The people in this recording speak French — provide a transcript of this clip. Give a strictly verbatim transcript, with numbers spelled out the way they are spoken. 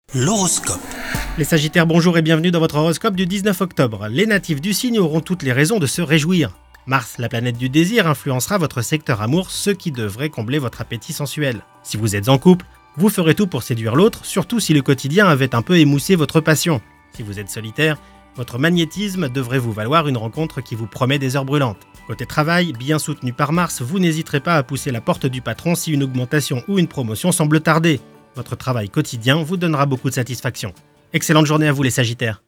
L'horoscope. Les Sagittaires, bonjour et bienvenue dans votre horoscope du dix-neuf octobre. Les natifs du signe auront toutes les raisons de se réjouir. Mars, la planète du désir, influencera votre secteur amour, ce qui devrait combler votre appétit sensuel. Si vous êtes en couple, vous ferez tout pour séduire l'autre, surtout si le quotidien avait un peu émoussé votre passion. Si vous êtes solitaire, votre magnétisme devrait vous valoir une rencontre qui vous promet des heures brûlantes. Côté travail, bien soutenu par Mars, vous n'hésiterez pas à pousser la porte du patron si une augmentation ou une promotion semble tarder. Votre travail quotidien vous donnera beaucoup de satisfaction. Excellente journée à vous les Sagittaires.